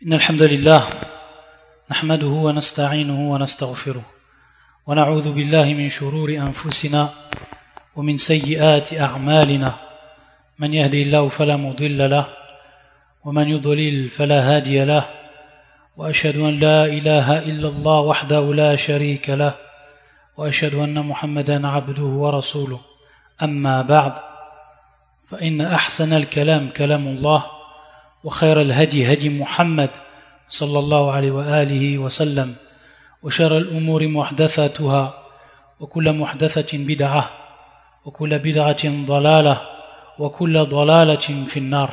إن الحمد لله نحمده ونستعينه ونستغفره ونعوذ بالله من شرور أنفسنا ومن سيئات أعمالنا من يهدي الله فلا مضل له ومن يضلل فلا هادي له وأشهد أن لا إله إلا الله وحده لا شريك له وأشهد أن محمدا عبده ورسوله أما بعد فإن أحسن الكلام كلام الله وخير الهدي هدي محمد صلى الله عليه وآله وسلم وشر الأمور محدثاتها وكل محدثة بدعة وكل بدعة ضلالة وكل ضلالة في النار.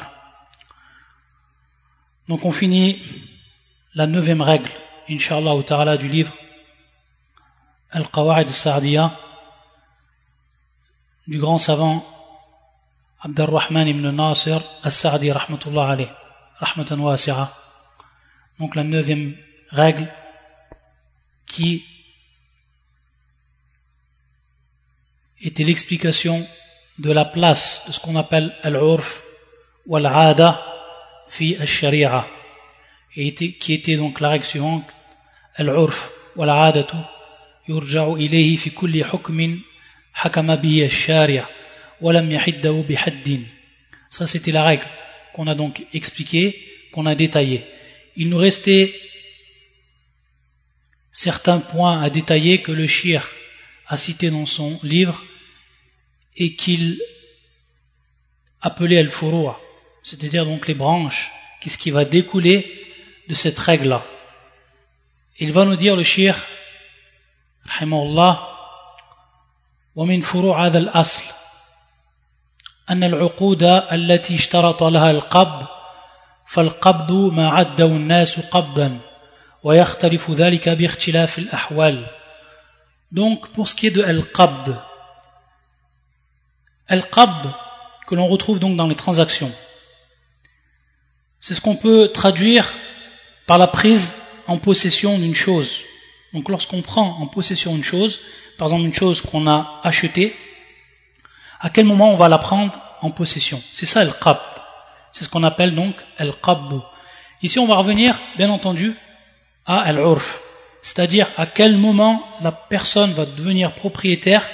Donc on finit la 9e règle, Inch'Allah ta'ala, du livre Al-Qawa'id al-Sa'diyya du grand savant Abdurrahman ibn Nasir al-Sa'di rahmatullah alayh, rahmatan wasi'a. Donc la 9e règle qui était l'explication de la place de ce qu'on appelle al-urf ou al-'ada fi al-shari'a, qui était donc la règle suivante: al-urf ou al-'adatu yurja'u ilayhi fi kulli hukmin hakama bihi al-shari' wa lam yahiddahu bihaddin. Ça, c'était la règle qu'on a donc expliquée, qu'on a détaillée. Il nous restait certains points à détailler que le Cheikh a cités dans son livre et qu'il appelait al-furu', c'est-à-dire donc les branches, qu'est-ce qui va découler de cette règle-là. Il va nous dire, le Cheikh rahimahullah: wa min furu' hadha al-asl أن العقود التي اشترط لها القبض فالقبض ما عده الناس قبضا ويختلف ذلك باختلاف الأحوال. Donc pour ce qui est de al-qabd que l'on retrouve donc dans les transactions, c'est ce qu'on peut traduire par la prise en possession d'une chose. Donc lorsqu'on prend en possession une chose, par exemple une chose qu'on a achetée, à quel moment on va la prendre en possession? C'est ça al-qabd. C'est ce qu'on appelle donc al-qabd. Ici on va revenir bien entendu à al-urf, c'est-à-dire à quel moment la personne va devenir propriétaire,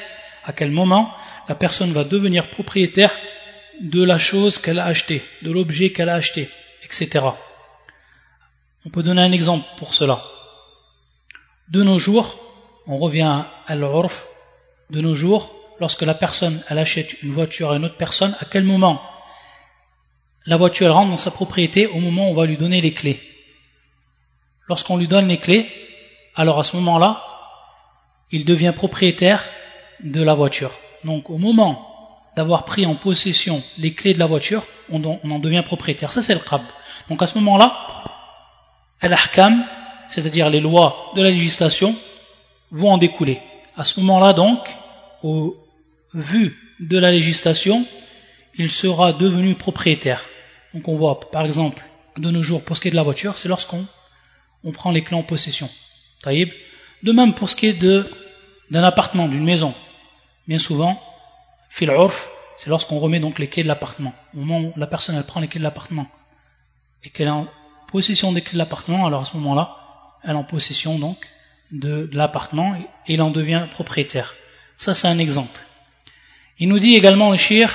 de la chose qu'elle a achetée, de l'objet qu'elle a acheté, etc. On peut donner un exemple pour cela. De nos jours, on revient à al-urf, de nos jours, lorsque la personne elle achète une voiture à une autre personne, à quel moment la voiture elle rentre dans sa propriété? Au moment où on va lui donner les clés. Lorsqu'on lui donne les clés, alors à ce moment-là, il devient propriétaire de la voiture. Donc au moment d'avoir pris en possession les clés de la voiture, on en devient propriétaire. Ça c'est le qabd. Donc à ce moment-là, al-ahkam, c'est-à-dire les lois de la législation, vont en découler. À ce moment-là donc, au vu de la législation, il sera devenu propriétaire. Donc on voit par exemple de nos jours, pour ce qui est de la voiture, c'est lorsqu'on prend les clés en possession. Taïb. De même pour ce qui est d'un appartement, d'une maison, bien souvent, fil urf, c'est lorsqu'on remet donc les clés de l'appartement. Au moment où la personne elle prend les clés de l'appartement et qu'elle est en possession des clés de l'appartement, alors à ce moment-là, elle est en possession donc de l'appartement et il en devient propriétaire. Ça c'est un exemple. Il nous dit également le cheikh: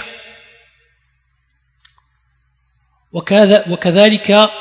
وكذلك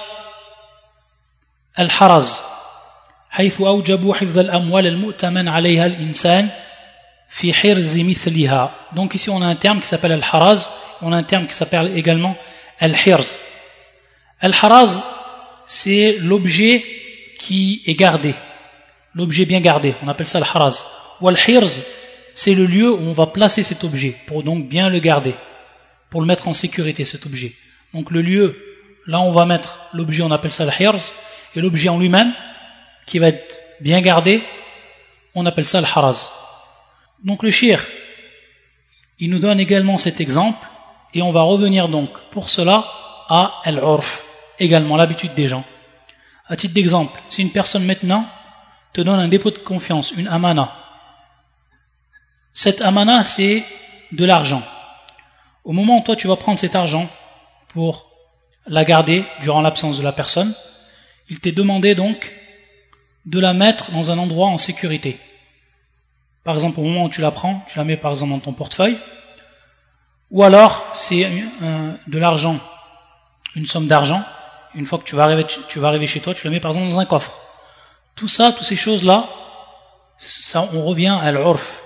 الحرز حيث أوجبوا حفظ الأموال المؤتمن عليها الإنسان في حرز مثلها. Donc ici on a un terme qui s'appelle al-haraz, on a un terme qui s'appelle également al-hirz. Al-haraz, c'est l'objet qui est gardé, l'objet bien gardé, on appelle ça al-haraz. Ou al-hirz, c'est le lieu où on va placer cet objet, pour donc bien le garder, pour le mettre en sécurité, cet objet. Donc le lieu, là on va mettre l'objet, on appelle ça al-hirz, et l'objet en lui-même, qui va être bien gardé, on appelle ça al-haraz. Donc le cheikh, il nous donne également cet exemple, et on va revenir donc pour cela à al-urf, également l'habitude des gens. À titre d'exemple, si une personne maintenant te donne un dépôt de confiance, une amana, cette amana c'est de l'argent. Au moment où toi tu vas prendre cet argent pour la garder durant l'absence de la personne, il t'est demandé donc de la mettre dans un endroit en sécurité. Par exemple, au moment où tu la prends, tu la mets par exemple dans ton portefeuille, ou alors c'est de l'argent, une somme d'argent, une fois que tu vas arriver chez toi, tu la mets par exemple dans un coffre. Tout ça, toutes ces choses-là, ça, on revient à l'urf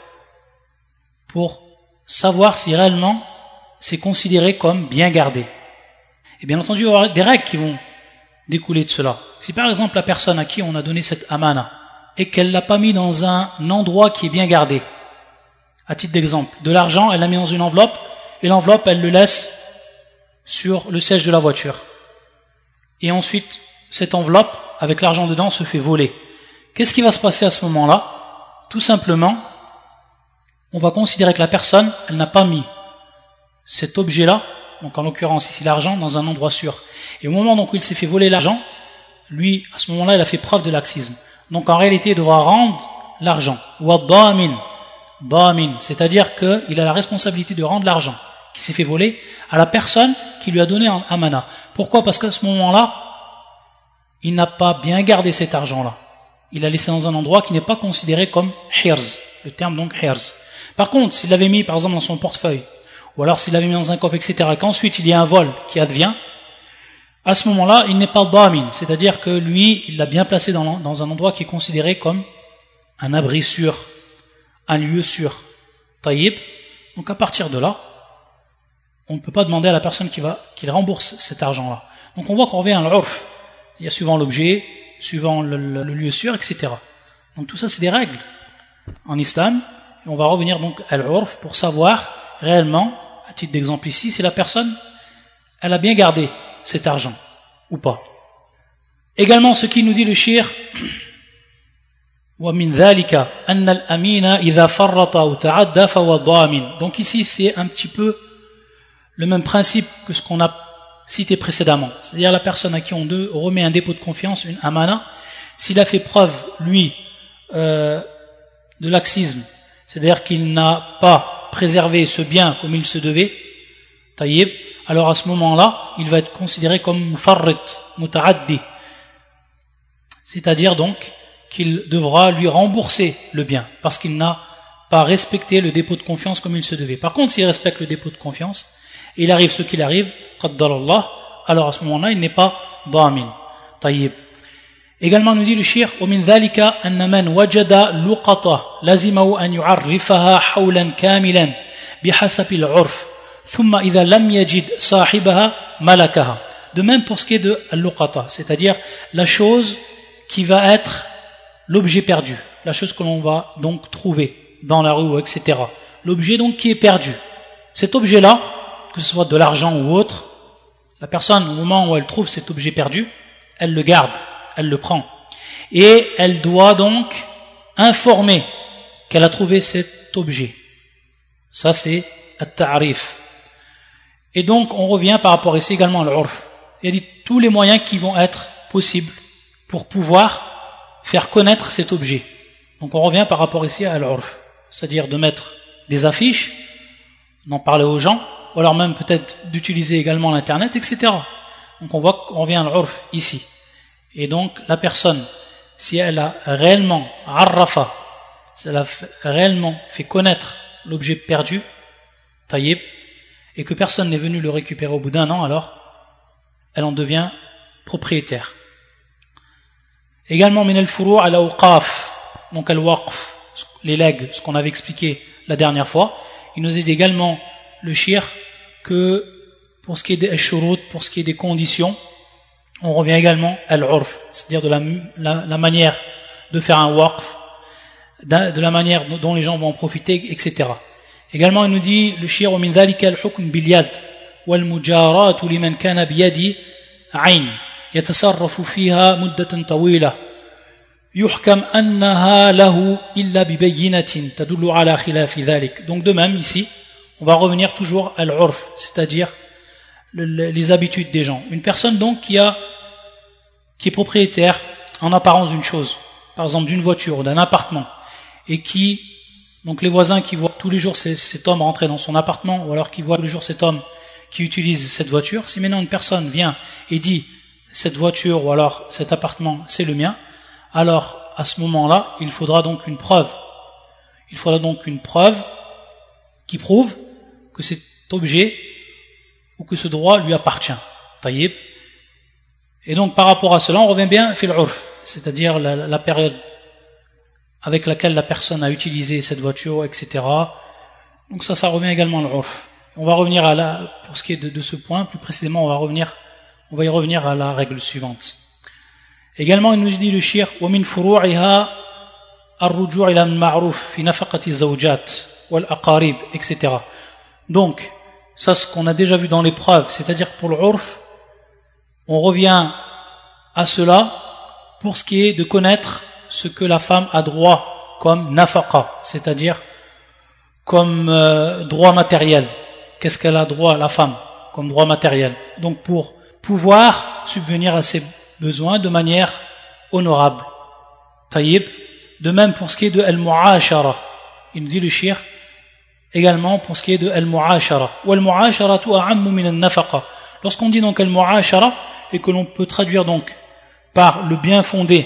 pour savoir si réellement c'est considéré comme bien gardé. Et bien entendu, il y aura des règles qui vont découler de cela. Si par exemple la personne à qui on a donné cette amana et qu'elle ne l'a pas mis dans un endroit qui est bien gardé, à titre d'exemple, de l'argent, elle l'a mis dans une enveloppe et l'enveloppe, elle le laisse sur le siège de la voiture. Et ensuite, cette enveloppe, avec l'argent dedans, se fait voler. Qu'est-ce qui va se passer à ce moment-là? Tout simplement, on va considérer que la personne, elle n'a pas mis cet objet-là, donc en l'occurrence ici l'argent, dans un endroit sûr. Et au moment donc où il s'est fait voler l'argent, lui, à ce moment-là, il a fait preuve de laxisme. Donc en réalité, il devra rendre l'argent. Wa damin, c'est-à-dire qu'il a la responsabilité de rendre l'argent qui s'est fait voler à la personne qui lui a donné un amana. Pourquoi? Parce qu'à ce moment-là, il n'a pas bien gardé cet argent-là. Il l'a laissé dans un endroit qui n'est pas considéré comme hirz, le terme donc hirz. Par contre, s'il l'avait mis par exemple dans son portefeuille, ou alors s'il l'avait mis dans un coffre, etc., qu'ensuite il y a un vol qui advient, à ce moment-là, il n'est pas damin, c'est-à-dire que lui, il l'a bien placé dans un endroit qui est considéré comme un abri sûr, un lieu sûr. Taïb. Donc à partir de là, on ne peut pas demander à la personne qu'il rembourse cet argent-là. Donc on voit qu'on revient à l'urf. Il y a suivant l'objet, suivant le lieu sûr, etc. Donc tout ça, c'est des règles en islam. Et on va revenir donc à l'urf pour savoir réellement, à titre d'exemple ici, si la personne, elle a bien gardé cet argent ou pas. Également, ce qui nous dit le shir, وَمِنْ ذَلِكَ أَنَّ الْأَمِينَ إِذَا فَرَّطَ أَوْ تَعَدَّى فَهُوَ ضَامِنٌ. Donc ici, c'est un petit peu le même principe que ce qu'on a cité précédemment. C'est-à-dire la personne à qui on remet un dépôt de confiance, une amana, s'il a fait preuve, lui, de laxisme, c'est-à-dire qu'il n'a pas préservé ce bien comme il se devait, taïb, alors à ce moment-là, il va être considéré comme mufarrit, muta'addi. C'est-à-dire donc qu'il devra lui rembourser le bien, parce qu'il n'a pas respecté le dépôt de confiance comme il se devait. Par contre, s'il respecte le dépôt de confiance, et il arrive ce qu'il arrive, qaddarallah, alors à ce moment-là, il n'est pas damin. Taïb. Également, nous dit le shir, وَمِنْ ذَلِكَ أَنَّ مَنْ وَجَدَ لُقَطَةً لَزِمَهُ أَنْ يُعَرِّفَهَا حَوْلًا كَامِلًا بِحَسَبِ الْعُرْفِ ثُمَّ إِذَا لَمْ يَجِدْ صَاحِبَهَا مَلَكَهَا. De même pour ce qui est de al-luqata, c'est-à-dire la chose qui va être l'objet perdu, la chose que l'on va donc trouver dans la rue, etc. L'objet donc qui est perdu. Cet objet-là, que ce soit de l'argent ou autre, la personne, au moment où elle trouve cet objet perdu, elle le garde, elle le prend. Et elle doit donc informer qu'elle a trouvé cet objet. Ça, c'est at-ta'rif. Et donc, on revient par rapport ici également à l'urf. Il y a tous les moyens qui vont être possibles pour pouvoir faire connaître cet objet. Donc, on revient par rapport ici à l'urf. C'est-à-dire de mettre des affiches, d'en parler aux gens, ou alors même peut-être d'utiliser également l'internet, etc. Donc on voit qu'on revient à l'urf ici. Et donc la personne, si elle a réellement arrafa, si elle a réellement fait connaître l'objet perdu, taïb, et que personne n'est venu le récupérer au bout d'un an, alors elle en devient propriétaire. Également min al-furu' al-awqaf, donc al-waqf, les legs, ce qu'on avait expliqué la dernière fois. Il nous aide également le shir que pour ce qui est des shurut, pour ce qui est des conditions, on revient également à l'urf, c'est-à-dire de la manière de faire un waqf, de la manière dont les gens vont en profiter, etc. Également, il nous dit le shir ومن ذلك الحكم باليد والمجارات لمن كان بيد عين يتصرف فيها مدة طويلة يحكم أنها له إلا ببينة تدل على خلاف ذلك. Donc de même ici, on va revenir toujours à l'urf, c'est-à-dire les habitudes des gens. Une personne donc qui est propriétaire en apparence d'une chose, par exemple d'une voiture ou d'un appartement, et qui, donc les voisins qui voient tous les jours cet homme rentrer dans son appartement, ou alors qui voient tous les jours cet homme qui utilise cette voiture, si maintenant une personne vient et dit cette voiture ou alors cet appartement c'est le mien, alors à ce moment-là il faudra donc une preuve. Il faudra donc une preuve qui prouve que cet objet ou que ce droit lui appartient. Taïb. Et donc par rapport à cela on revient bien fil urf, c'est-à-dire la période avec laquelle la personne a utilisé cette voiture, etc. Donc ça revient également à l'urf. On va revenir pour ce qui est de ce point, plus précisément on va y revenir à la règle suivante. Également il nous dit le shir وَمِنْ فُرُوعِهَا الرُّجُوعِ إِلَى الْمَعْرُوفِ فِي نَفَقَةِ الزَّوْجَاتِ وَالْأَقَارِبِ etc. Donc ça ce qu'on a déjà vu dans l'épreuve, c'est-à-dire pour l'urf, on revient à cela pour ce qui est de connaître ce que la femme a droit comme nafaqa, c'est-à-dire comme droit matériel. Qu'est-ce qu'elle a droit, la femme, comme droit matériel? Donc pour pouvoir subvenir à ses besoins de manière honorable. Taïb. De même pour ce qui est de al-mu'ashara. Il nous dit le shir également pour ce qui est de al-mu'ashara. Ou al-mu'asharatu a'ammu min al-nafaqa. Lorsqu'on dit donc al-mu'ashara et que l'on peut traduire donc par le bien fondé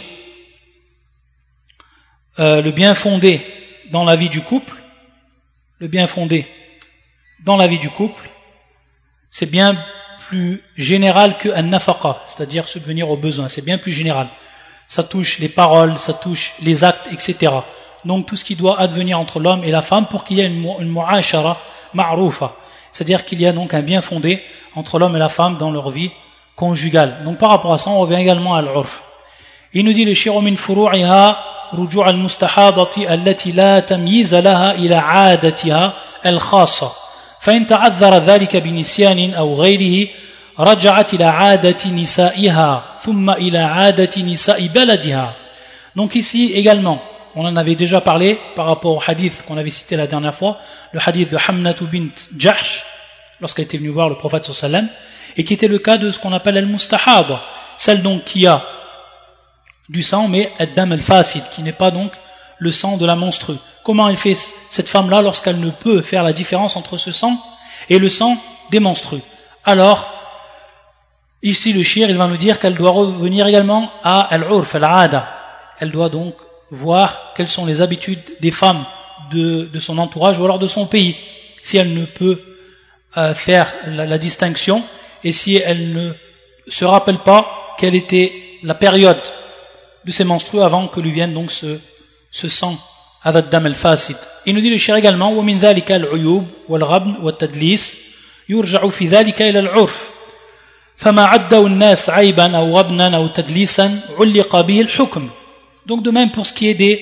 dans la vie du couple, le bien fondé dans la vie du couple, c'est bien plus général que an-nafaqa, c'est-à-dire subvenir aux besoins, c'est bien plus général. Ça touche les paroles, ça touche les actes, etc. Donc tout ce qui doit advenir entre l'homme et la femme pour qu'il y ait une mu'ashara ma'roufa, c'est-à-dire qu'il y a donc un bien fondé entre l'homme et la femme dans leur vie conjugale. Donc par rapport à ça, on revient également à l'urf. Il nous dit le shir min furu'iha رجوع المستحاضة التي لا تمييز لها إلى عادتها الخاصة فإن تعذر ذلك بنسيان أو غيره رجعت إلى عادة نسائها ثم إلى عادة نساء بلدها. Donc ici également, on en avait déjà parlé par rapport au hadith qu'on avait cité la dernière fois, le hadith de Hamnatu bint Jahsh, lorsqu'elle était venue voir le prophète sallallahu alayhi wa sallam, et qui était le cas de ce qu'on appelle al-mustahada, celle donc qui a du sang, mais ad-dam al-fasid, qui n'est pas donc le sang de la menstrue. Comment elle fait cette femme-là lorsqu'elle ne peut faire la différence entre ce sang et le sang des menstrues? Alors, ici le shir, il va nous dire qu'elle doit revenir également à al-urf, al-aada. Elle doit donc voir quelles sont les habitudes des femmes de son entourage ou alors de son pays. Si elle ne peut faire la distinction et si elle ne se rappelle pas quelle était la période de ses menstrues avant que lui vienne donc ce sang ad-dam al-fasid. Il nous dit le shir également ومن ذلك العيوب والغبن والتدليس يرجع في ذلك إلى العرف فما عده الناس عيبا أو غبنا أو تدليسا علق به الحكم. Donc de même pour ce qui est des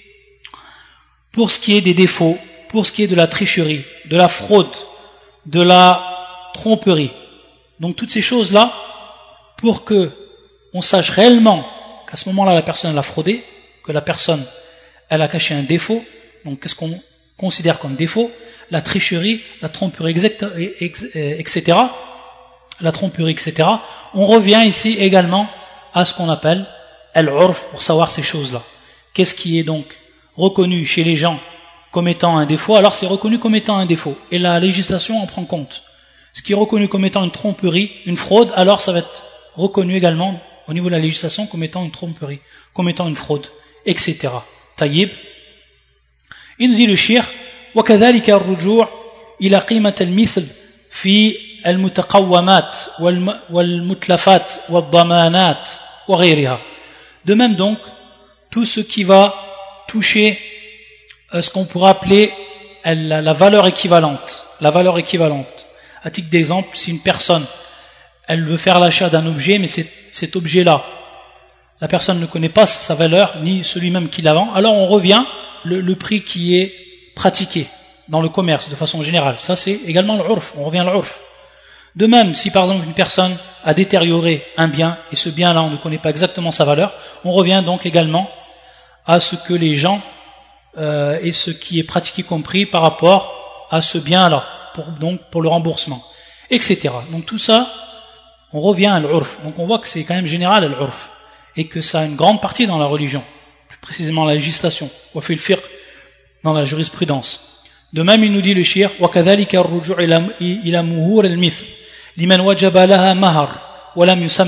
défauts, pour ce qui est de la tricherie, de la fraude, de la tromperie. Donc toutes ces choses-là, pour que on sache réellement qu'à ce moment-là la personne a fraudé, que la personne elle a caché un défaut. Donc qu'est-ce qu'on considère comme défaut? La tricherie, la tromperie, etc. La tromperie, etc. On revient ici également à ce qu'on appelle al-urf pour savoir ces choses-là. Qu'est-ce qui est donc reconnu chez les gens comme étant un défaut? Alors c'est reconnu comme étant un défaut et la législation en prend compte. Ce qui est reconnu comme étant une tromperie, une fraude, alors ça va être reconnu également au niveau de la législation comme étant une tromperie, comme étant une fraude, etc. Taïb. Il nous dit le shir وكذلك الرجوع إلى قيمة المثل في المتقومات والمتلفات والضمانات وغيرها. De même donc, tout ce qui va toucher ce qu'on pourrait appeler la valeur équivalente. La valeur équivalente. À titre d'exemple, si une personne elle veut faire l'achat d'un objet, mais cet objet-là, la personne ne connaît pas sa valeur, ni celui même qui la vend, alors on revient le prix qui est pratiqué dans le commerce de façon générale. Ça c'est également l'urf, on revient à l'urf. De même, si par exemple une personne a détérioré un bien, et ce bien-là on ne connaît pas exactement sa valeur, on revient donc également à ce que les gens et ce qui est pratiqué comme prix par rapport à ce bien-là, pour le remboursement, etc. Donc tout ça, on revient à l'urf. Donc on voit que c'est quand même général l'urf, et que ça a une grande partie dans la religion, plus précisément la législation, ou fil fiqh, dans la jurisprudence. De même, il nous dit le shir وكذلك الرجوع إلى مهور المثل لمن وجب لها مهر ولم يسمي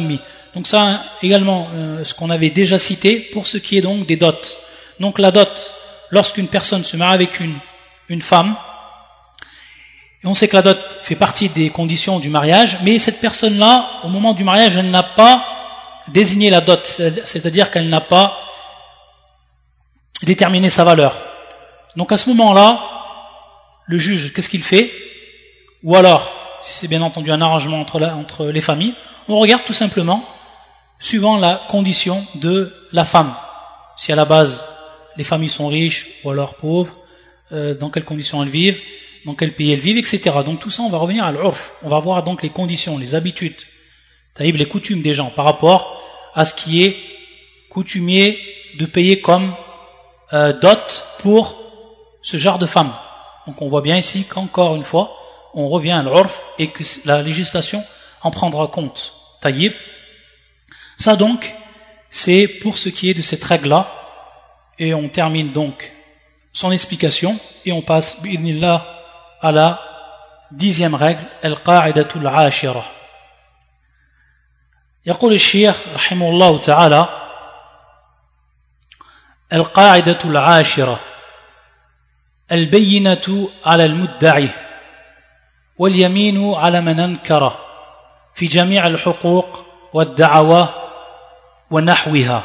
Donc ça également ce qu'on avait déjà cité pour ce qui est donc des dots. Donc la dot, lorsqu'une personne se marie avec une femme, et on sait que la dot fait partie des conditions du mariage, mais cette personne-là, au moment du mariage, elle n'a pas désigné la dot, c'est-à-dire qu'elle n'a pas déterminé sa valeur. Donc à ce moment-là, le juge, qu'est-ce qu'il fait? Ou alors, si c'est bien entendu un arrangement entre les familles, on regarde tout simplement suivant la condition de la femme. Si à la base, les familles sont riches ou alors pauvres, dans quelles conditions elles vivent, dans quel pays elles vivent, etc. Donc tout ça, on va revenir à l'urf. On va voir donc les conditions, les habitudes, les coutumes des gens par rapport à ce qui est coutumier de payer comme dot pour ce genre de femme. Donc on voit bien ici qu'encore une fois, on revient à l'urf et que la législation en prendra compte. Taïb. Ça donc, c'est pour ce qui est de cette règle-là. Et on termine donc son explication et on passe, bi'idhnillah, à la 10e règle, al-qa'idatul 'ashira. يقول الشيخ رحمه الله تعالى القاعدة العاشرة البينة على المدعي واليمين على من أنكر في جميع الحقوق والدعوى ونحوها.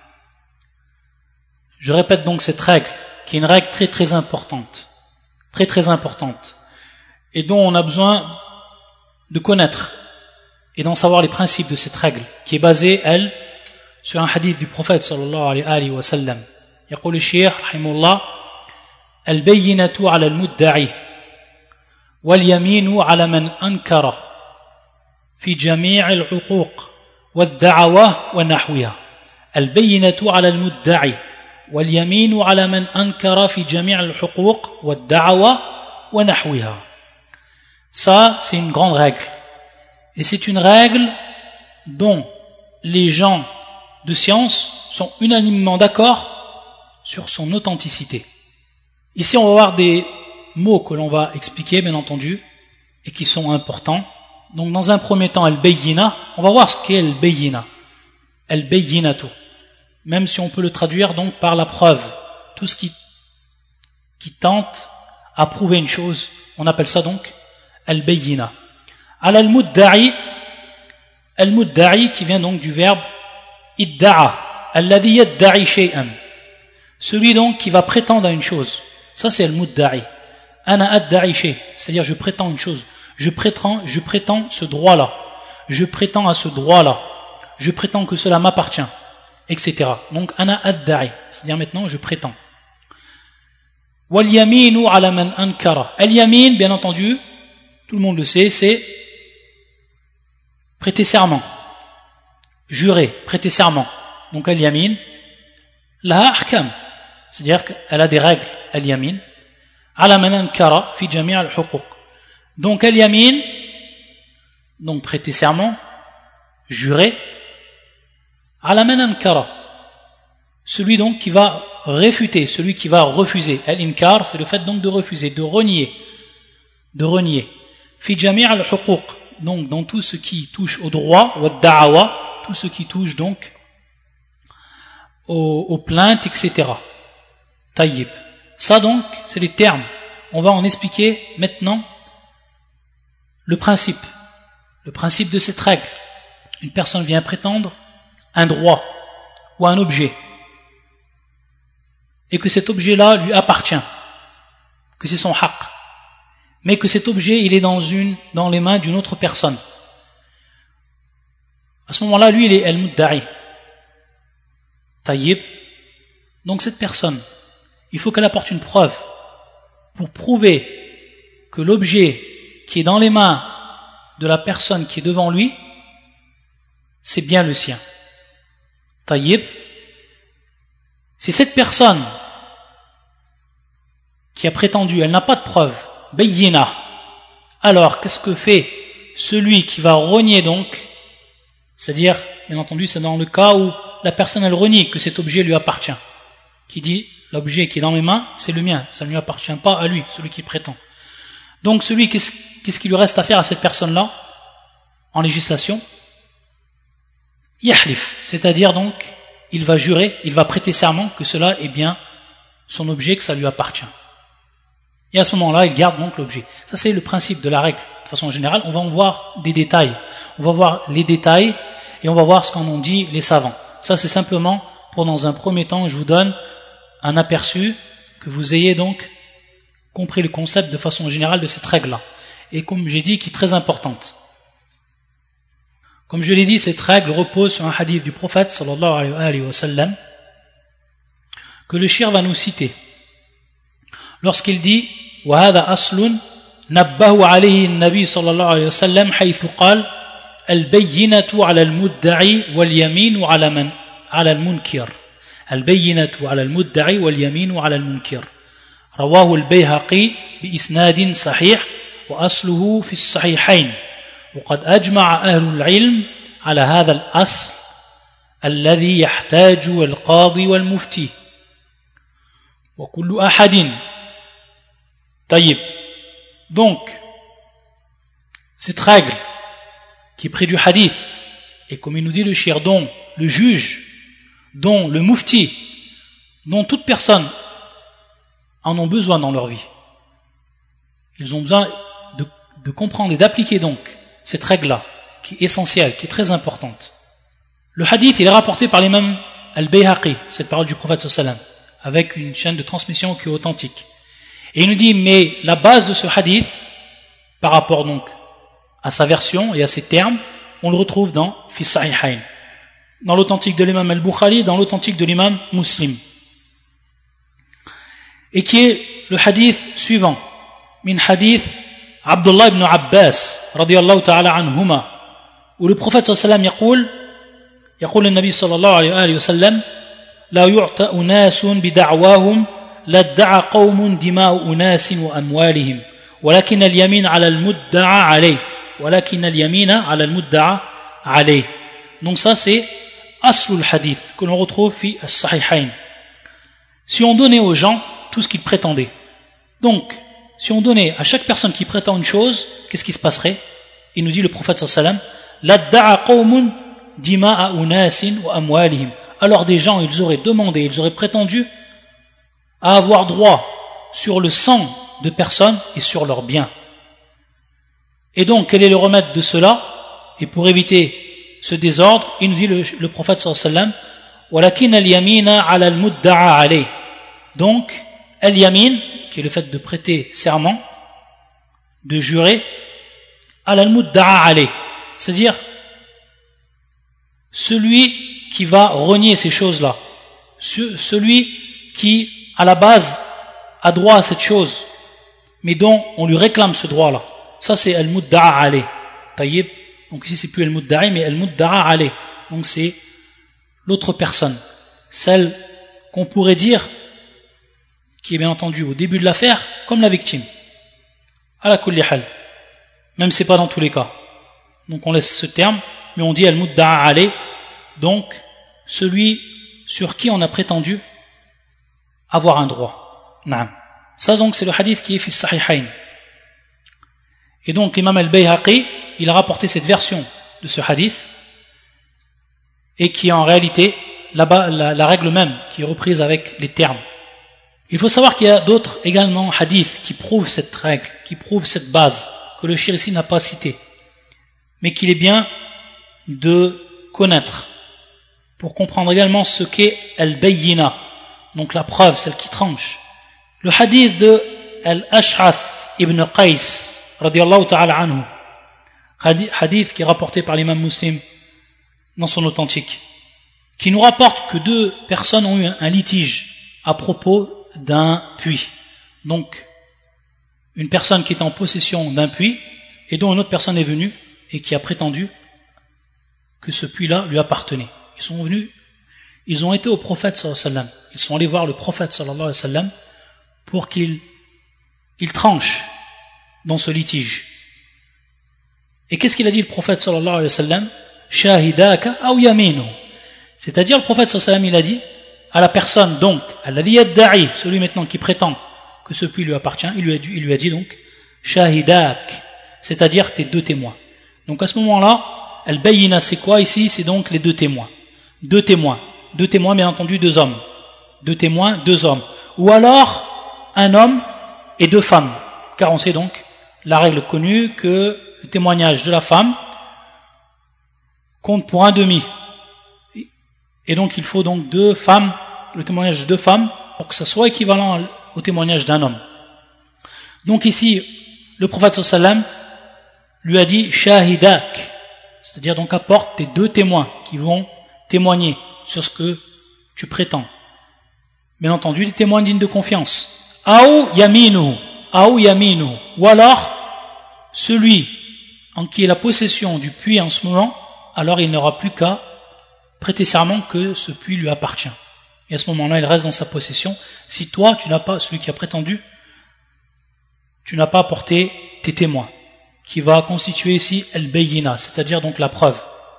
Je répète donc cette règle, qui est une règle très très importante, et dont on a besoin de connaître et d'en savoir les principes de cette règle, qui est basée, elle, sur un hadith du prophète sallallahu alayhi wa sallam. يقول الشيخ رحمه الله البينة على المدعي واليمين على من أنكر في جميع الحقوق والدعوى ونحوها. البينة على المدعي واليمين على من أنكر في جميع الحقوق والدعوى ونحوها. Ça, c'est une grande règle. Et c'est une règle dont les gens de science sont unanimement d'accord sur son authenticité. Ici, on va voir des mots que l'on va expliquer, bien entendu, et qui sont importants. Donc, dans un premier temps, al-bayyina, on va voir ce qu'est al-bayyina. Al-bayyinatu. Même si on peut le traduire donc par la preuve. Tout ce qui tente à prouver une chose, on appelle ça donc al-bayyina. Al-mudda'i, al-mudda'i qui vient donc du verbe idda'a, alladhi yadda'i shay'an. Celui donc qui va prétendre à une chose. Ça c'est al-mudda'i. Ana adda'i shay, c'est-à-dire je prétends une chose. Je prétends ce droit-là. Je prétends à ce droit-là. Je prétends que cela m'appartient, etc. Donc ana adda'i, c'est-à-dire maintenant je prétends. Wal yaminu ala man ankara. Al yamin, bien entendu, tout le monde le sait, c'est prêter serment, jurer, prêter serment. Donc al-yamin, laha ahkam, c'est-à-dire qu'elle a des règles, al-yamin, ala man ankara fi jami' al-huquq. Donc al-yamin, donc prêter serment, jurer, ala man ankara, celui donc qui va réfuter, celui qui va refuser. Al-inkar, c'est le fait donc de refuser, de renier, fi jami' al-huquq. Donc dans tout ce qui touche au droit, ou ad-da'awa, tout ce qui touche donc aux plaintes, etc. Tayyib. Ça donc, c'est les termes. On va en expliquer maintenant le principe de cette règle. Une personne vient prétendre un droit ou un objet, et que cet objet-là lui appartient, que c'est son haqq, mais que cet objet il est dans les mains d'une autre personne. À ce moment-là, lui il est al-mudda'i. Tayyib. Donc cette personne, il faut qu'elle apporte une preuve pour prouver que l'objet qui est dans les mains de la personne qui est devant lui, c'est bien le sien. Tayyib. C'est cette personne qui a prétendu, elle n'a pas de preuve, bayyina. Alors, qu'est-ce que fait celui qui va renier donc? C'est-à-dire, bien entendu, c'est dans le cas où la personne, elle renie que cet objet lui appartient. Qui dit, l'objet qui est dans mes mains, c'est le mien, ça ne lui appartient pas à lui, celui qui prétend. Donc, celui, qu'est-ce qu'il lui reste à faire à cette personne-là, en législation? yahlif, c'est-à-dire donc, il va jurer, il va prêter serment que cela est bien son objet, que ça lui appartient. Et à ce moment-là, il garde donc l'objet. Ça, c'est le principe de la règle. De façon générale, on va en voir des détails. On va voir les détails et on va voir ce qu'en ont dit les savants. Ça, c'est simplement pour, dans un premier temps, je vous donne un aperçu, que vous ayez donc compris le concept de façon générale de cette règle-là. Et comme j'ai dit, qui est très importante. Comme je l'ai dit, cette règle repose sur un hadith du prophète, sallallahu alayhi wa sallam, que le shir va nous citer. Lorsqu'il dit وهذا أصل نبه عليه النبي صلى الله عليه وسلم حيث قال البينة على المدعي واليمين على المنكر البينة على المدعي واليمين على المنكر رواه البيهقي بإسناد صحيح وأصله في الصحيحين وقد أجمع أهل العلم على هذا الأصل الذي يحتاج القاضي والمفتي وكل أحد طيب. Donc, cette règle qui est prise du hadith, et comme il nous dit le shir, dont le juge, dont le mufti, dont toute personne en ont besoin dans leur vie. Ils ont besoin de comprendre et d'appliquer donc cette règle-là, qui est essentielle, qui est très importante. Le hadith, il est rapporté par l'imam al-Bayhaqi, cette parole du prophète sallallahu alayhi wa sallam, avec une chaîne de transmission qui est authentique. Et il nous dit, mais la base de ce hadith, par rapport donc à sa version et à ses termes, on le retrouve dans Fi Sahihayn, dans l'authentique de l'imam al-Bukhari, dans l'authentique de l'imam Muslim. Et qui est le hadith suivant, min hadith Abdullah ibn Abbas, radiyallahu ta'ala anhuma, où le prophète sallallahu alayhi wa sallam يقول النبي صلى الله عليه وسلم لا يعطى أناس بدعواهم لا ادعى قوم دماء أناس وأموالهم ولكن اليمين على المدعى عليه ولكن اليمين على المدعى عليه. Donc ça c'est aslul hadith que l'on retrouve fi as-sahihayn. Si on donnait aux gens tout ce qu'ils prétendaient, donc si on donnait à chaque personne qui prétend une chose, qu'est-ce qui se passerait? Il nous dit le prophète sallallahu alayhi wa sallam la ادعى قوم دماء أناس وأموالهم. Alors des gens, ils auraient demandé, ils auraient prétendu à avoir droit sur le sang de personnes et sur leurs biens. Et donc, quel est le remède de cela? Et pour éviter ce désordre, il nous dit le prophète sallallahu alayhi wa sallam وَلَكِنَّ الْيَمِينَ عَلَى الْمُدَّعَى عَلَيْهِ. Donc, al-yamin, qui est le fait de prêter serment, de jurer, عَلَى الْمُدَّعَى عَلَيْهِ, c'est-à-dire celui qui va renier ces choses-là, celui qui, à la base, a droit à cette chose, mais dont on lui réclame ce droit-là. Ça, c'est al-mudda'a alayh. Taïb. Donc ici, c'est plus al-mudda'i, mais al-mudda'a alayh. Donc c'est l'autre personne, celle qu'on pourrait dire, qui est bien entendu au début de l'affaire, comme la victime. Ala kulli hal. Même si c'est pas dans tous les cas. Donc on laisse ce terme, mais on dit al-mudda'a alayh. Donc, celui sur qui on a prétendu avoir un droit. Naam. Ça donc c'est le hadith qui est fi sahihayn. Et donc l'imam al-Bayhaqi, il a rapporté cette version de ce hadith, et qui est en réalité là-bas la règle même, qui est reprise avec les termes. Il faut savoir qu'il y a d'autres également hadiths qui prouvent cette règle, qui prouvent cette base, que le shir ici n'a pas cité, mais qu'il est bien de connaître, pour comprendre également ce qu'est al-bayyina, donc la preuve, celle qui tranche. Le hadith de al-Ash'ath ibn Qais, radiyallahu ta'ala anhu, hadith qui est rapporté par l'imam Muslim dans son authentique, qui nous rapporte que deux personnes ont eu un litige à propos d'un puits. Donc, une personne qui est en possession d'un puits, et dont une autre personne est venue et qui a prétendu que ce puits-là lui appartenait. Ils sont venus, ils ont été au prophète sallallahu alayhi wa sallam, ils sont allés voir le prophète sallallahu alayhi wa sallam pour qu'il tranche dans ce litige. Et qu'est-ce qu'il a dit le prophète sallallahu alayhi wa sallam? Shahidaka aw yaminu. C'est-à-dire le prophète sallallahu alayhi wa sallam, il a dit à la personne donc, alladhi yadda'i, celui maintenant qui prétend que ce puits lui appartient, il lui a dit donc shahidak, c'est-à-dire tes deux témoins. Donc à ce moment-là, Al-bayina, c'est quoi ici? C'est donc les deux témoins. Deux témoins, bien entendu, deux hommes. Deux témoins, deux hommes. Ou alors, un homme et deux femmes. Car on sait donc la règle connue que le témoignage de la femme compte pour un demi. Et donc, il faut donc deux femmes, le témoignage de deux femmes, pour que ça soit équivalent au témoignage d'un homme. Donc ici, le prophète sallam lui a dit shahidak, c'est-à-dire donc apporte tes deux témoins qui vont témoigner sur ce que tu prétends. Bien entendu, des témoins dignes de confiance. Aou yaminu, ou alors celui en qui est la possession du puits en ce moment, alors il n'aura plus qu'à prêter serment que ce puits lui appartient. Et à ce moment-là, il reste dans sa possession. Si toi, tu n'as pas, celui qui a prétendu, tu n'as pas apporté tes témoins, qui va constituer ici al-bayyina, c'est-à-dire donc la preuve.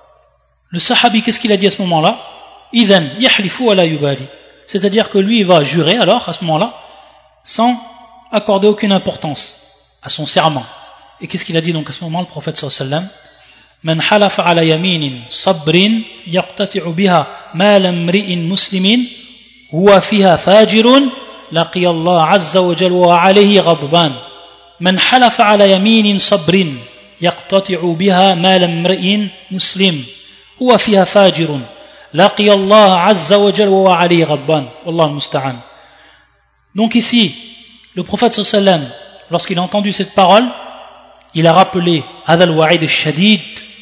Le sahabi, qu'est-ce qu'il a dit à ce moment-là? Idhan yahlifu wa la yubali. C'est-à-dire que lui, il va jurer alors, à ce moment-là, sans accorder aucune importance à son serment. Et qu'est-ce qu'il a dit donc à ce moment, le prophète sallallahu alayhi wa sallam? Man halafa ala yaminin sabrin yaqtati'u biha mal imri'in muslimin huwa fiha fajirun laqiya Allah azza wa jalla wa alayhi ghadban. Man halafa ala yaminin sabrin yaqtati'u biha mal imri'in muslim huwa fiha fajirun laqiya Allah azza wa jalla wa alayhi ghadban. Wallahu al-musta'an. Donc ici, le prophète sallallahu alayhi wa sallam, lorsqu'il a entendu cette parole, il a rappelé hadha al-wa'id al-shadid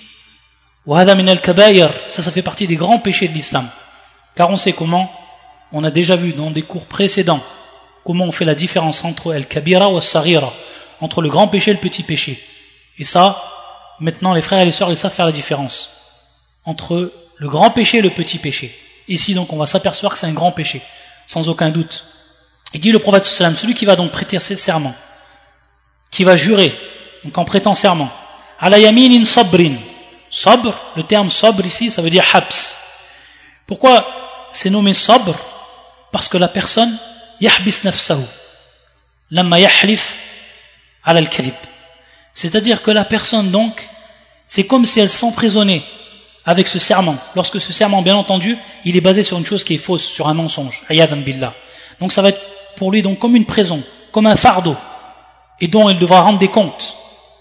wa hadha min al-kabair. Ça fait partie des grands péchés de l'islam. Car on sait comment, on a déjà vu dans des cours précédents, comment on fait la différence entre al-kabira ou al-saghira, entre le grand péché et le petit péché. Et ça, maintenant les frères et les sœurs, ils savent faire la différence entre le grand péché et le petit péché. Ici donc on va s'apercevoir que c'est un grand péché, sans aucun doute. Il dit le prophète sallallahu alayhi wa sallam, celui qui va donc prêter serment, qui va jurer, donc en prêtant serment, ala yaminin sabrin. Sabr, le terme sabr ici, ça veut dire habs. Pourquoi c'est nommé sabr? Parce que la personne yahbis nafsahu lamma yahlif ala al-kadhib. C'est-à-dire que la personne donc, c'est comme si elle s'emprisonnait avec ce serment. Lorsque ce serment, bien entendu, il est basé sur une chose qui est fausse, sur un mensonge. Ayadan billah. Donc ça va être pour lui donc comme une prison, comme un fardeau, et dont il devra rendre des comptes.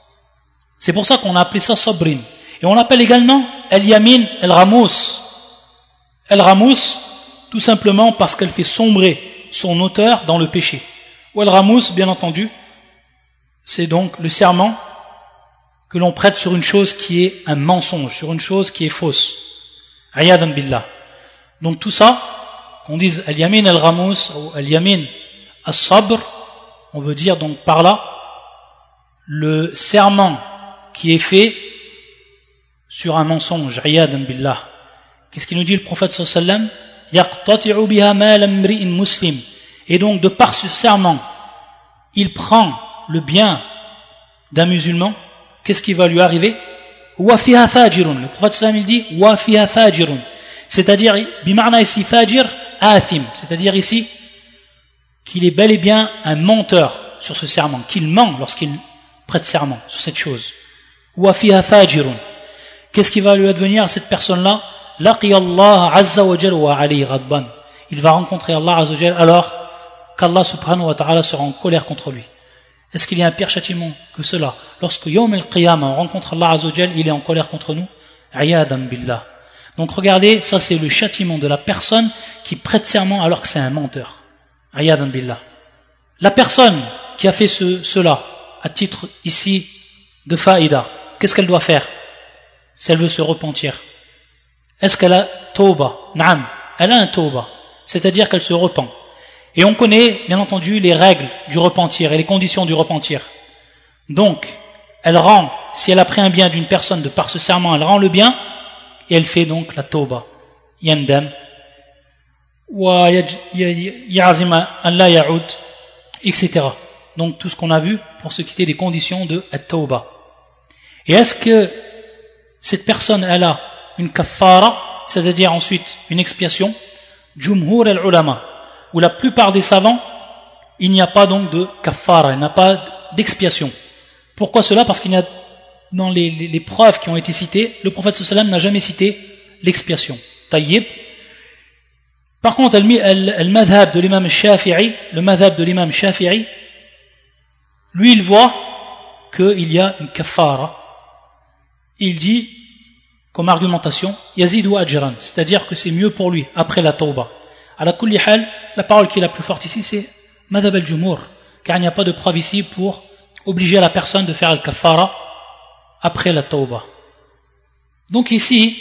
C'est pour ça qu'on a appelé ça sabrin. Et on l'appelle également al-yamin al-ramous. Al-ramous, tout simplement parce qu'elle fait sombrer son auteur dans le péché. Ou al-ramous, bien entendu, c'est donc le serment que l'on prête sur une chose qui est un mensonge, sur une chose qui est fausse. Ayadan billah. Donc tout ça, qu'on dise al-yamin al-ramous ou al-yamin al-sabr, on veut dire donc par là le serment qui est fait sur un mensonge. Ayadan billah. Qu'est-ce qu'il nous dit le prophète sallallahu alayhi wa sallam? Yaqtati'u biha mal imri'in muslim. Et donc de par ce serment, il prend le bien d'un musulman. Qu'est-ce qui va lui arriver? Wa fiha fajirun. Le prophète sallallahu alayhi wa sallam il dit wa fiha fajirun. C'est-à-dire, bimarna ici fajir athim. C'est-à-dire ici qu'il est bel et bien un menteur sur ce serment, qu'il ment lorsqu'il prête serment sur cette chose. Wa fiha fajirun. Qu'est-ce qui va lui advenir à cette personne-là? Laqiya Allah azza wa jalla wa alayhi ghadban. Il va rencontrer Allah azza wa jalla alors qu'Allah subhanahu wa ta'ala sera en colère contre lui. Est-ce qu'il y a un pire châtiment que cela? Lorsque Yawm al-Qiyamah on rencontre Allah azza wa jalla, il est en colère contre nous. Ayadan billah. Donc regardez, ça c'est le châtiment de la personne qui prête serment alors que c'est un menteur. Ayadan billah. La personne qui a fait cela, à titre ici de faïda, qu'est-ce qu'elle doit faire si elle veut se repentir? Est-ce qu'elle a tauba? Naam, elle a un tauba, c'est-à-dire qu'elle se repent. Et on connaît bien entendu les règles du repentir et les conditions du repentir. Donc, elle rend, si elle a pris un bien d'une personne de par ce serment, elle rend le bien et elle fait donc la tauba. Yandam wa ya'zima an la ya'ud, etc. Donc tout ce qu'on a vu pour ce qui était des conditions de at-tauba. Et est-ce que cette personne elle a une kaffara, c'est-à-dire ensuite une expiation? Jumhur al-ulama, où la plupart des savants, il n'y a pas donc de kaffara, il n'y a pas d'expiation. Pourquoi cela? Parce qu'il n'y a dans les preuves qui ont été citées, le prophète sallam n'a jamais cité l'expiation. Tayyib. Par contre, le madhab de l'imam Shafi'i, lui il voit qu'il y a une kafara. Il dit, comme argumentation, yazid ou ajran, c'est-à-dire que c'est mieux pour lui après la tawbah. Ala kulli hal, la parole qui est la plus forte ici, c'est madhab al-jumhur, car il n'y a pas de preuve ici pour obliger la personne de faire le kafara après la tawbah. Donc ici,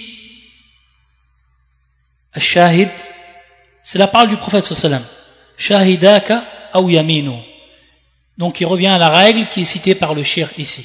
al-shahid, c'est la parole du prophète sallam. Shahidaka aw yaminu. Donc il revient à la règle qui est citée par le shir ici.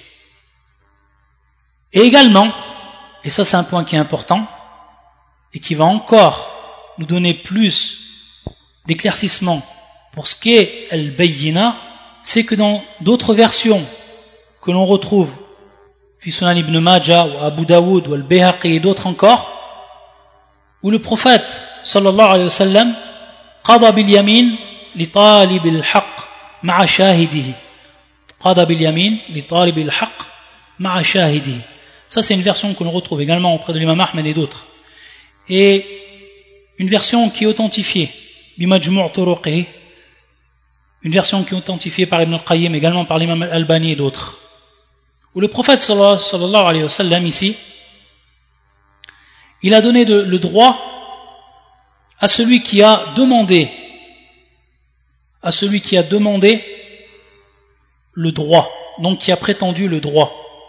Et également, et ça c'est un point qui est important, et qui va encore nous donner plus d'éclaircissement pour ce qu'est al-bayyina, c'est que dans d'autres versions que l'on retrouve, fi Sunan ibn Majah, ou Abu Daoud, ou al-Bayhaqi et d'autres encore, où le prophète sallallahu alayhi wa sallam qada bil yamin li talib al-haq ma'a shahidihi. Qada bil yamin li talib al-haq ma'a shahidihi. Ça c'est une version que l'on retrouve également auprès de l'imam Ahmed et d'autres. Et une version qui est authentifiée, bimajmu' turuqihi, une version qui est authentifiée par Ibn al-Qayyim, également par l'imam al-Albani et d'autres, où le prophète sallallahu alayhi wa sallam ici, il a donné le droit à celui qui a demandé le droit, donc qui a prétendu le droit.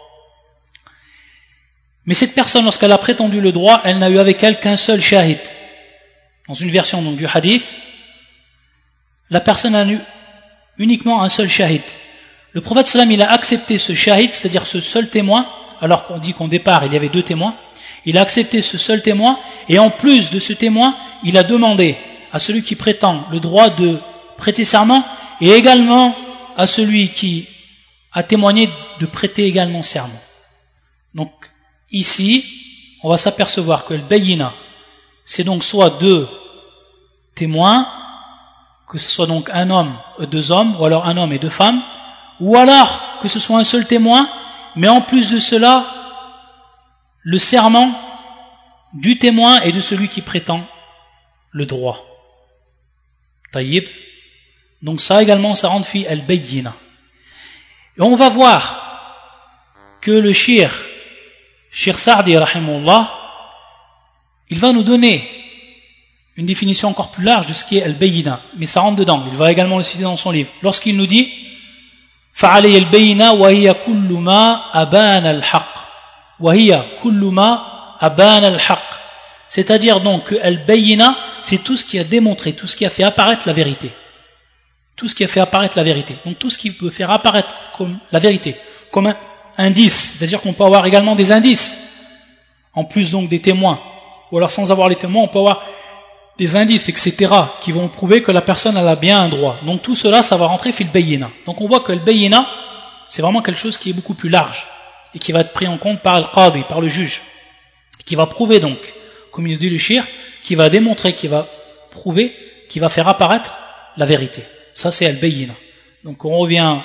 Mais cette personne, lorsqu'elle a prétendu le droit, elle n'a eu avec elle qu'un seul shahid. Dans une version donc, du hadith, la personne a eu uniquement un seul shahid. Le prophète sallam, il a accepté ce shahid, c'est-à-dire ce seul témoin, alors qu'on dit qu'au départ il y avait deux témoins. Il a accepté ce seul témoin, et en plus de ce témoin, il a demandé à celui qui prétend le droit de prêter serment, et également à celui qui a témoigné de prêter également serment. Donc ici, on va s'apercevoir que le bayina, c'est donc soit deux témoins, que ce soit donc un homme et deux hommes, ou alors un homme et deux femmes, ou alors que ce soit un seul témoin, mais en plus de cela, le serment du témoin et de celui qui prétend le droit. Taïb. Donc ça également, ça rentre fi al-bayyina. Et on va voir que le Shir Sa'di rahimahullah, il va nous donner une définition encore plus large de ce qui est al-bayyina, mais ça rentre dedans, il va également le citer dans son livre, lorsqu'il nous dit فَعَلَيَ الْبَيِّنَا وَهِيَ كُلُّ مَا أَبَانَ الْحَقِّ وَهِيَ كُلُّ مَا أَبَانَ الْحَقِّ, c'est-à-dire donc que al-bayyina, c'est tout ce qui a démontré, tout ce qui a fait apparaître la vérité. Tout ce qui a fait apparaître la vérité. Donc tout ce qui peut faire apparaître comme la vérité, comme un indice, c'est-à-dire qu'on peut avoir également des indices, en plus donc des témoins, ou alors sans avoir les témoins, on peut avoir des indices, etc., qui vont prouver que la personne elle a bien un droit. Donc tout cela, ça va rentrer fil bayyina. Donc on voit que le bayyina, c'est vraiment quelque chose qui est beaucoup plus large, et qui va être pris en compte par le qadi, par le juge, qui va prouver donc, comme il dit le shir, qui va démontrer, qui va prouver, qui va faire apparaître la vérité. Ça c'est al-bayyina. Donc on revient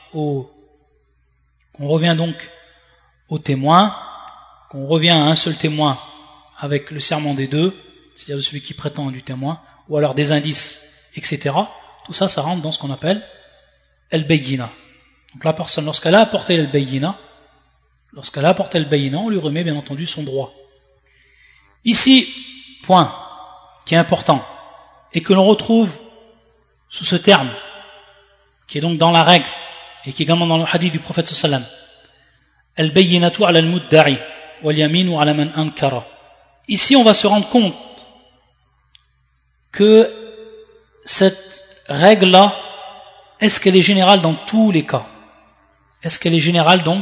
donc au témoin, qu'on revient à un seul témoin avec le serment des deux, c'est-à-dire de celui qui prétend du témoin, ou alors des indices, etc. Tout ça, ça rentre dans ce qu'on appelle al-bayyina. Donc la personne, lorsqu'elle a apporté al-bayyina, on lui remet bien entendu son droit. Ici, point qui est important, et que l'on retrouve sous ce terme, qui est donc dans la règle, et qui est également dans le hadith du prophète sallam, al-bayyinatu ala al-mudda'i, wal-yaminu ala man ankara. Ici, on va se rendre compte que cette règle-là, est-ce qu'elle est générale dans tous les cas? Est-ce qu'elle est générale donc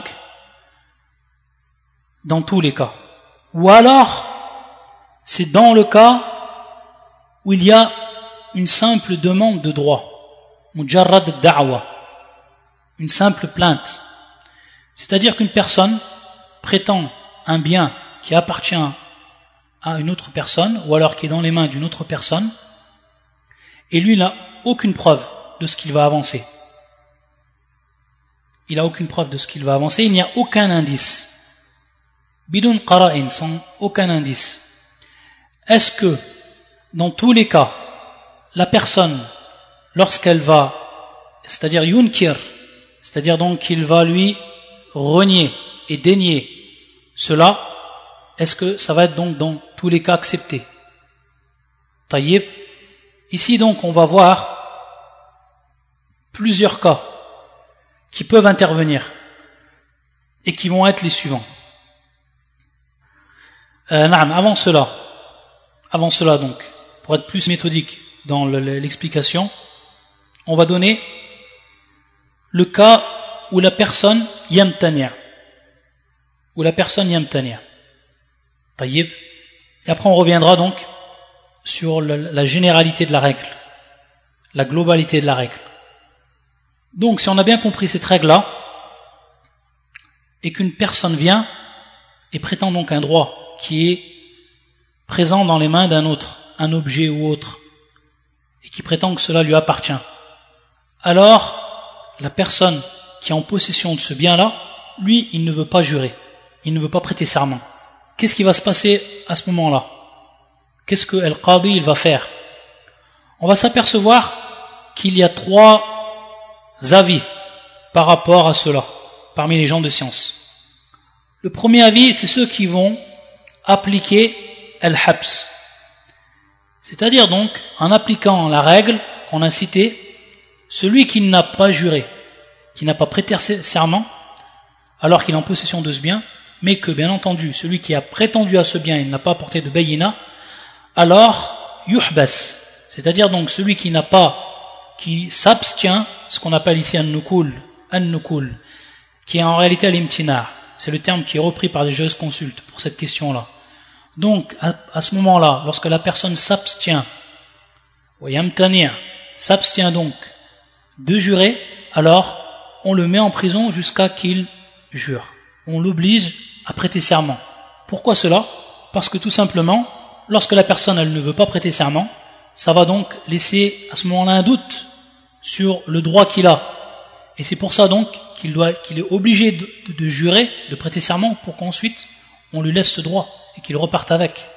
dans tous les cas? Ou alors, c'est dans le cas où il y a une simple demande de droit, mujarrad da'wa, une simple plainte. C'est-à-dire qu'une personne prétend un bien qui appartient à une autre personne, ou alors qui est dans les mains d'une autre personne, et lui n'a aucune preuve de ce qu'il va avancer. il n'a aucune preuve de ce qu'il va avancer, il n'y a aucun indice. Bidun qara'in, sans aucun indice. Est-ce que, dans tous les cas, la personne, lorsqu'elle va, c'est-à-dire yunkir, c'est-à-dire donc qu'il va lui renier et dénier cela, est-ce que ça va être donc dans tous les cas accepté? Taïeb. Ici donc on va voir plusieurs cas qui peuvent intervenir et qui vont être les suivants. Avant cela donc, pour être plus méthodique dans l'explication, on va donner le cas où la personne yamtani'. Taïeb. Et après on reviendra donc sur la généralité de la règle, la globalité de la règle. Donc si on a bien compris cette règle-là, et qu'une personne vient et prétend donc un droit qui est présent dans les mains d'un autre, un objet ou autre, et qui prétend que cela lui appartient, alors la personne qui est en possession de ce bien-là, lui, il ne veut pas jurer, il ne veut pas prêter serment. Qu'est-ce qui va se passer à ce moment-là? Qu'est-ce que Al-Qadi il va faire? On va s'apercevoir qu'il y a 3 avis par rapport à cela, parmi les gens de science. Le premier avis, c'est ceux qui vont appliquer Al-Habs. C'est-à-dire donc, en appliquant la règle qu'on a citée, celui qui n'a pas juré, qui n'a pas prêté serment, alors qu'il est en possession de ce bien, mais que, bien entendu, celui qui a prétendu à ce bien, il n'a pas apporté de bayina, alors, yuhbas, c'est-à-dire donc celui qui n'a pas, qui s'abstient, ce qu'on appelle ici an-nukul, qui est en réalité al-imtina', c'est le terme qui est repris par les jurisconsultes pour cette question-là. Donc, à ce moment-là, lorsque la personne s'abstient, s'abstient donc de jurer, alors on le met en prison jusqu'à qu'il jure. On l'oblige à prêter serment. Pourquoi cela? Parce que tout simplement, lorsque la personne elle ne veut pas prêter serment, ça va donc laisser à ce moment-là un doute sur le droit qu'il a. Et c'est pour ça donc qu'il est obligé de jurer, de prêter serment, pour qu'ensuite on lui laisse ce droit et qu'il reparte avec.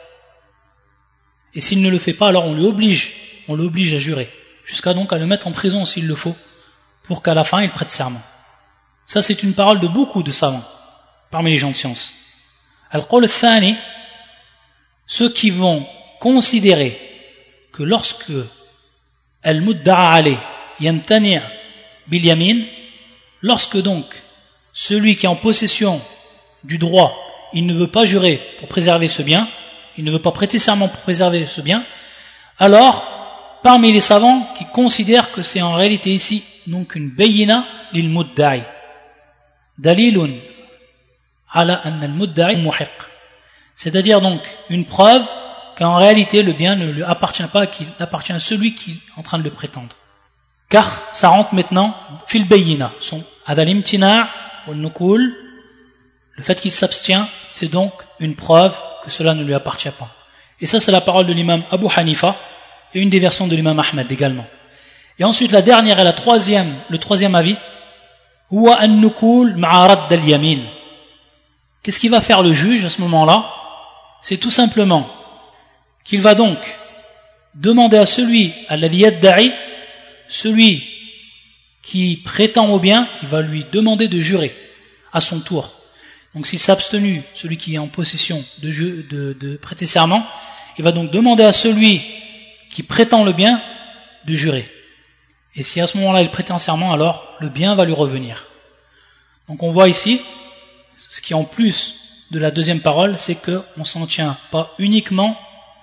Et s'il ne le fait pas, alors on l'oblige à jurer, jusqu'à donc à le mettre en prison s'il le faut, pour qu'à la fin il prête serment. Ça c'est une parole de beaucoup de savants, parmi les gens de science. Al-Qawl al-Thani, ceux qui vont considérer que lorsque al-mudda'a alayh yamtani' bil yamin, lorsque donc celui qui est en possession du droit, il ne veut pas jurer pour préserver ce bien, il ne veut pas prêter serment pour préserver ce bien, alors parmi les savants qui considèrent que c'est en réalité ici donc une bayina lil mudda'i, dalilun ala anna al mudda'i muhiq, c'est-à-dire donc une preuve qu'en réalité le bien ne lui appartient pas, qu'il appartient à celui qui est en train de le prétendre. Car ça rentre maintenant fil bayina, son adalimtina ou nukul, le fait qu'il s'abstient, c'est donc une preuve que cela ne lui appartient pas. Et ça c'est la parole de l'imam Abu Hanifa et une des versions de l'imam Ahmed également. Et ensuite la dernière et le troisième avis, huwa an-nukul ma'a radd al-yamin. Qu'est-ce qu'il va faire le juge à ce moment-là? C'est tout simplement qu'il va donc demander à celui alladhi yadda'i, celui qui prétend au bien, il va lui demander de jurer à son tour. Donc s'il s'est abstenu, celui qui est en possession de prêter serment, il va donc demander à celui qui prétend le bien de jurer. Et si à ce moment-là il prête un serment, alors le bien va lui revenir. Donc on voit ici, ce qui est en plus de la deuxième parole, c'est qu'on ne s'en tient pas uniquement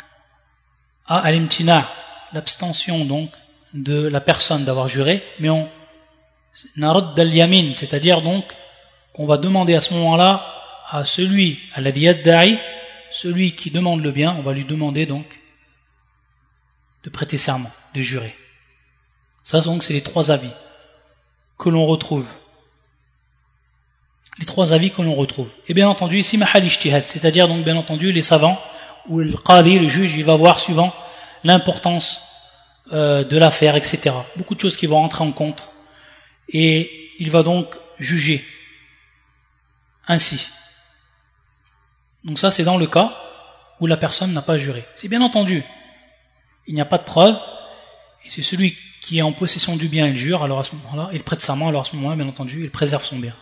à al-imtina', l'abstention donc de la personne d'avoir juré, mais on narad al-yamin, c'est-à-dire donc qu'on va demander à ce moment-là à celui, alladhi yadda'i, celui qui demande le bien, on va lui demander donc de prêter serment, de jurer. Ça donc c'est les 3 avis que l'on retrouve. Les 3 avis que l'on retrouve. Et bien entendu ici mahal ijtihad, c'est-à-dire donc bien entendu les savants, ou le qadi, le juge, il va voir suivant l'importance de l'affaire, etc. Beaucoup de choses qui vont rentrer en compte. Et il va donc juger ainsi. Donc ça, c'est dans le cas où la personne n'a pas juré. C'est bien entendu, il n'y a pas de preuve, et c'est celui qui est en possession du bien, il jure, alors à ce moment-là, il prête serment, alors à ce moment-là, bien entendu, il préserve son bien.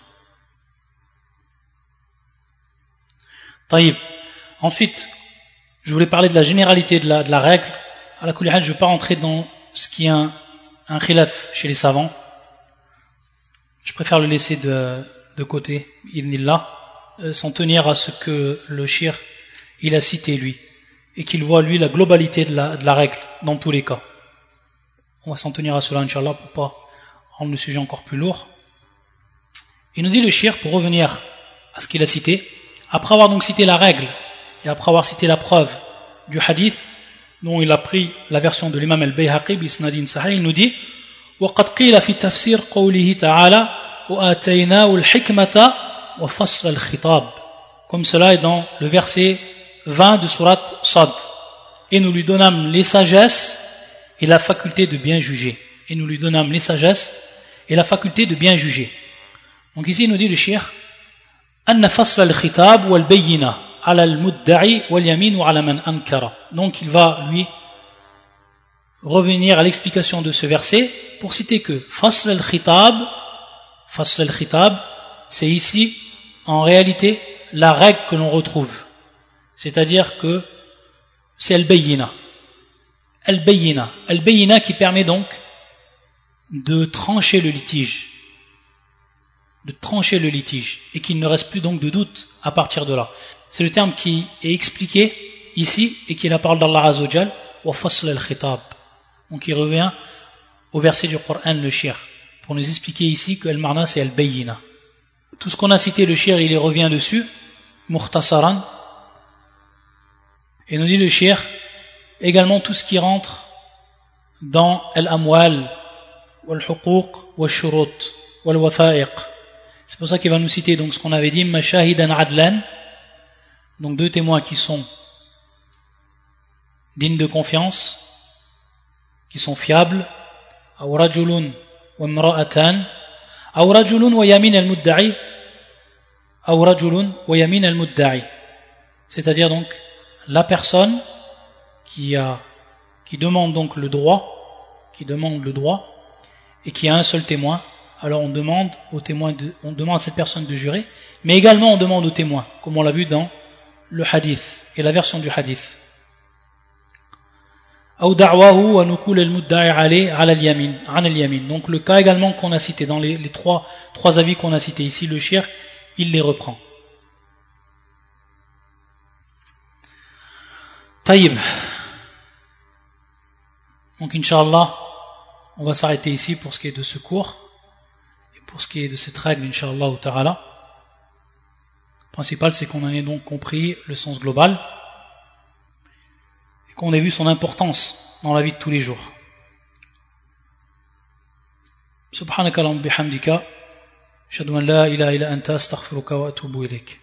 Taïb. Ensuite, je voulais parler de la généralité de la règle. À la kulihal, je ne vais pas rentrer dans ce qui est un khilaf chez les savants. Je préfère le laisser de côté, idnillah, s'en tenir à ce que le shir il a cité lui, et qu'il voit lui la globalité de la règle dans tous les cas. On va s'en tenir à cela, Inch'Allah, pour pas rendre le sujet encore plus lourd. Il nous dit le shir, pour revenir à ce qu'il a cité, après avoir donc cité la règle et après avoir cité la preuve du hadith dont il a pris la version de l'imam al-Bayhaqi bisnadin sahih, il nous dit وقد قيل في تفسير قوله تعالى وآتيناه الحكمة وفصل الخطاب, comme cela est dans le verset 20 de surat Sad, et nous lui donnâmes les sagesses et la faculté de bien juger, et nous lui donnâmes les sagesses et la faculté de bien juger. Donc ici il nous dit le cheikh أن فصل الخطاب والبينة على المدعي واليمين وعلى من أنكر. Donc il va lui revenir à l'explication de ce verset pour citer que fasl al-khitab, c'est ici en réalité la règle que l'on retrouve, c'est-à-dire que c'est al-bayyina qui permet donc de trancher le litige, et qu'il ne reste plus donc de doute à partir de là. C'est le terme qui est expliqué ici et qui est la parole d'Allah Azza wa Jal, wa fasl al-khitab. Donc il revient au verset du Coran, le shir, pour nous expliquer ici que al-marna c'est al-bayyina. Tout ce qu'on a cité, le shir, il y revient dessus, mukhtasaran, et nous dit le shir, également tout ce qui rentre dans al-amwal, wal-huquq, wal-shurut, wal-wafa'iq. C'est pour ça qu'il va nous citer donc ce qu'on avait dit, mashahidan adlan, donc deux témoins qui sont dignes de confiance, qui sont fiables, aw rajulun wa imra'atan, aw rajulun wa yamin al-mudda'i, aw rajulun wa yamin al-mudda'i. C'est-à-dire donc la personne qui demande donc le droit, et qui a un seul témoin. Alors on demande à cette personne de jurer, mais également on demande au témoin, comme on l'a vu dans le hadith et la version du hadith. Donc le cas également qu'on a cité dans les trois avis qu'on a cités ici, le shir il les reprend. Taïb. Donc Inch'Allah, on va s'arrêter ici pour ce qui est de ce cours. Pour ce qui est de cette règle, Inch'Allah ta'ala, le principal c'est qu'on en ait donc compris le sens global et qu'on ait vu son importance dans la vie de tous les jours. Subhanaka Allahumma bihamdika, ashhadu an la ilaha illa anta astaghfiruka wa atubu ilayk.